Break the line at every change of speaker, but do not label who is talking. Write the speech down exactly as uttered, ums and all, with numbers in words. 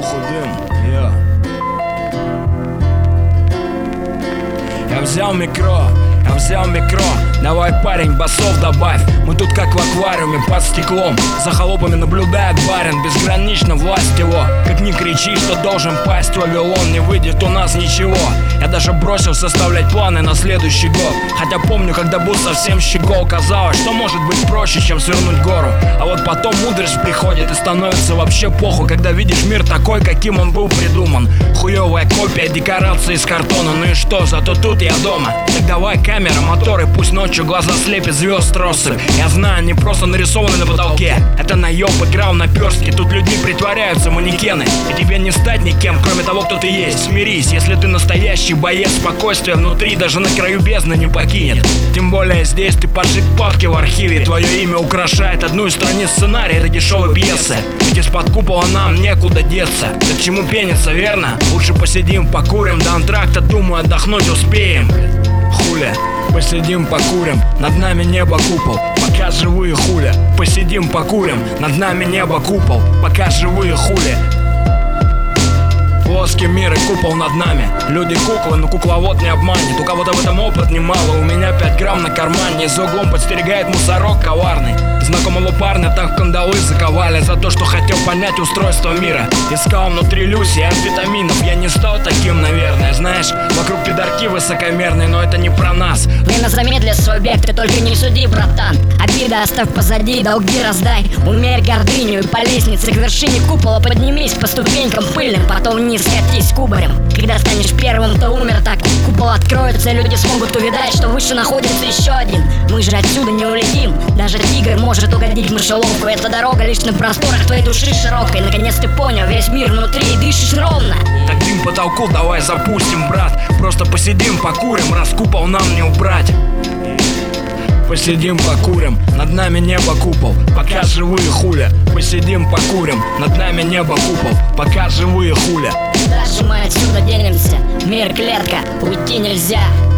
воздуху дым, я Я взял микро, я взял микро. Давай, парень, басов добавь. Мы тут как в аквариуме под стеклом. За холопами наблюдает барин, безгранична власть его. Как ни кричи, что должен пасть Вавилон, не выйдет у нас ничего. Я даже бросил составлять планы на следующий год. Хотя помню, когда был совсем щегол, казалось, что может быть проще, чем свернуть гору. А вот потом мудрость приходит и становится вообще похуй, когда видишь мир такой, каким он был придуман. Хуёвая копия декорации из картона. Ну и что, зато тут я дома. Так давай камера, моторы, пусть ночью глаза слепят звезд россыпь. Я знаю, они просто нарисованы на потолке. Это наёб, играл на перстке. Тут людьми притворяются манекены. И тебе не стать никем, кроме того, кто ты есть. Смирись, если ты настоящий боец. Спокойствие внутри даже на краю бездны не покинет. Тем более здесь ты поджиг папки в архиве. Твое имя украшает одну из страниц сценария этой дешевой пьесы. Ведь из-под купола нам некуда деться. Да к чему пениться, верно? Лучше посидим, покурим. До антракта, думаю, отдохнуть успеем. Хуля, посидим, покурим. Над нами небо купол, пока живые хуля. Посидим, покурим. Над нами небо купол, пока живые хули. Плоский мир и купол над нами. Люди куклы, но кукловод не обманет. У кого-то в этом опыт немало, у меня пять грамм на кармане. За углом подстерегает мусорок коварный. Знакомого парня так в кандалы заковали за то, что хотел понять устройство мира. Искал внутри Люси амфетаминов. Я не стал таким, наверное. Знаешь, вокруг пидорки высокомерные, но это не про нас.
Время замедлит свой бег, ты только не суди, братан. Обида оставь позади, долги раздай. Умерь гордыню и по лестнице к вершине купола поднимись по ступенькам пыльным, потом вниз скатись кубарем. Когда станешь первым, то умер так. Купол откроется, люди смогут увидать, что выше находится еще один. Мы же отсюда не улетим. Даже тигр может угодить в мышеловку. Эта дорога лишь на просторах твоей души широкой. Наконец ты понял, весь мир внутри и дышишь ровно.
Так дым потолку давай запустим, брат. Просто посидим, покурим, раз купол нам не убрать. Посидим, покурим, над нами небо купол, пока живые хуля. Посидим, покурим, над нами небо купол, пока живые хуля.
Дальше мы отсюда денемся, мир клетка, уйти нельзя.